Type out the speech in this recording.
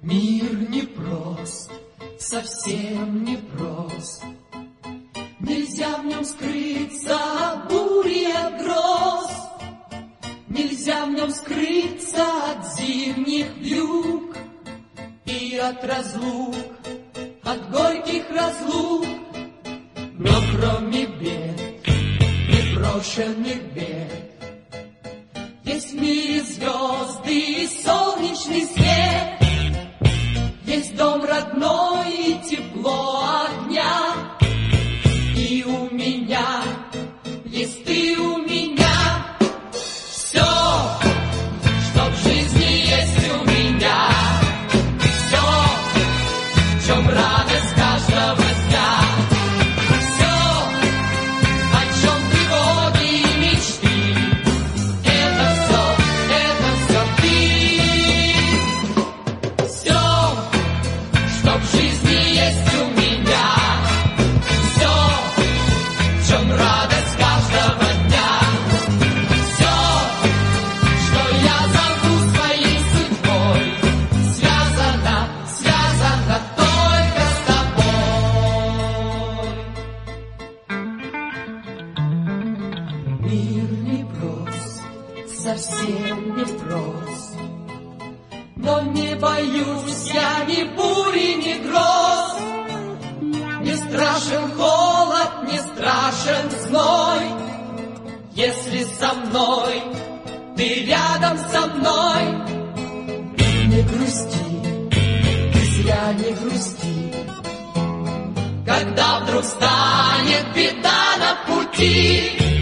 Мир непрост, совсем непрост. Нельзя в нем скрыться от бури, от гроз. Нельзя в нем скрыться от зимних вьюг и от разлук, от горьких разлук. Но кроме бед, непрошенных бед, есть в мире звезды и солнечный свет. Есть дом родной и тепло огня. И у меня есть ты у меня. Все, что в жизни есть у меня. Все, в чем радость каждого дня. Все, о чем тревоги и мечты. Это все ты. Все, что в жизни есть у меня. Все, в чем радость каждого дня. Все, что я зову своей судьбой, связано только с тобой. Мир непрост, совсем непрост. Но не боюсь я ни бури, ни гроз. Не страшен холод, не страшен зной. Если со мной, ты рядом со мной. Не грусти, ты зря не грусти. Когда вдруг станет беда на пути,